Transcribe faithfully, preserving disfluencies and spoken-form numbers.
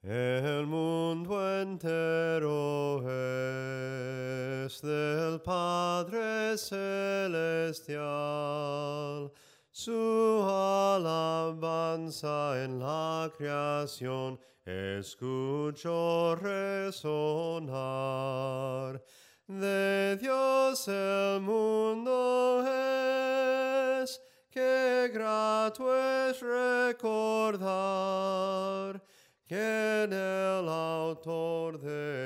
El mundo entero es del Padre Celestial, su alabanza en la creación escucho resonar. De Dios el mundo es, qué grato es recordar que en el autor de